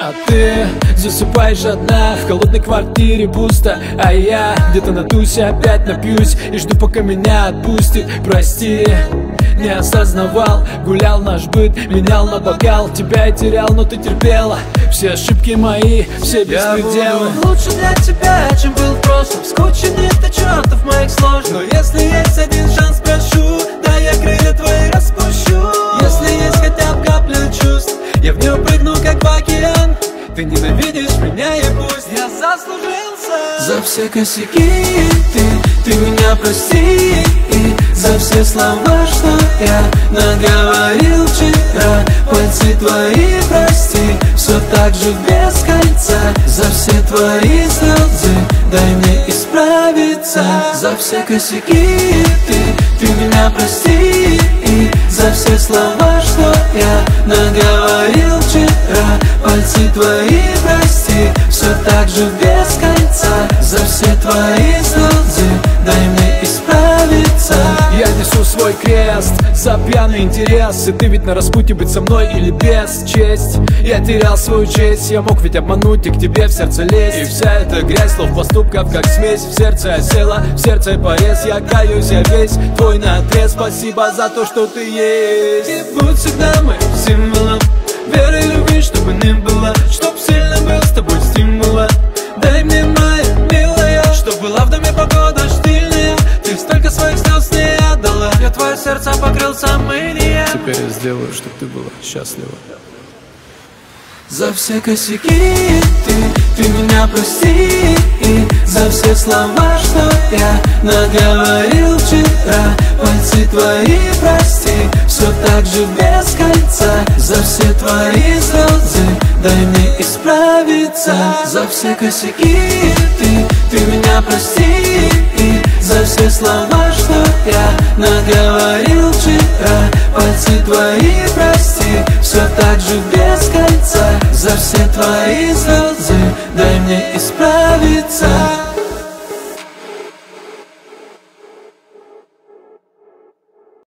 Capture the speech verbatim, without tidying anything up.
А ты засыпаешь одна в холодной квартире пусто, а я где-то на тусе опять напьюсь и жду, пока меня отпустит. Прости, не осознавал, гулял наш быт, менял на бокал. Тебя я терял, но ты терпела все ошибки мои, все беспределы. Я буду лучше для тебя, чем был в прошлом. Скучен это чертов моих сложных. Но если есть один шанс, прошу, да я крылья твои распущу. Если есть хотя бы капля чувств, я в нее прыгну, как в океан. Ты ненавидишь меня, и пусть я заслужился. За все косяки ты, ты меня прости. И за все слова, что я наговорил вчера. Пальцы твои прости, все так же без кольца. За все твои слезы дай мне исправиться. За все косяки ты, ты меня прости. И за все слова, что я наговорил вчера. Пальцы твои прости, все так же без кольца. За все твои слезы дай мне исправиться. Я несу свой крест за пьяный интерес. И ты ведь на распутье быть со мной или без честь. Я терял свою честь, я мог ведь обмануть и к тебе в сердце лезть. И вся эта грязь слов, поступков, как смесь. В сердце осела, в сердце порез. Я каюсь, я весь твой наотрез. Спасибо за то, что ты есть. И будь всегда моим символом веры и любви, чтобы не было. Чтоб сильно был с тобой стимула. Дай мне, моя милая, чтоб была в доме погода штильная. Ты столько своих слез не отдала. Я твое сердце покрыл сомнением. Теперь я сделаю, чтоб ты была счастлива. За все косяки ты, ты меня прости. И за все слова, что я наговорил вчера. Пальцы твои прости, все так же без кольца. За все твои слезы дай мне исправиться. За все косяки ты, ты меня прости. И за все слова, что я наговорил вчера. Пальцы твои прости, все так же без кольца. За все твои слезы дай мне исправиться.